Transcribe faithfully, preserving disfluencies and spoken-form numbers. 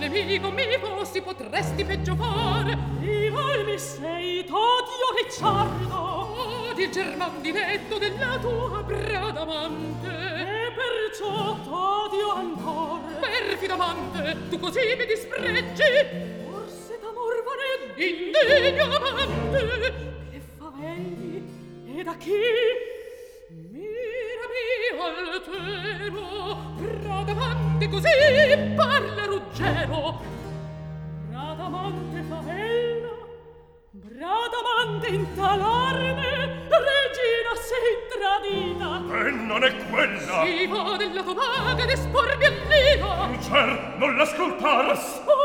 nemico mi fossi potresti peggio fare. Rival mi sei t'odio ricciardo, odi il german diletto della tua bradamante, e perciò t'odio ancor. Perfido amante, tu così mi dispregi, forse d'amor vaneggi, indegno amante, che favelli e da chi? Mirami altero, bradamante così parla ruggero. Bradamante favella, bradamante in talarme, regina sei tradita. E non è quella! Si va della tua maga d'espormi all'ira. Cer, non l'ascoltar! Ascolta!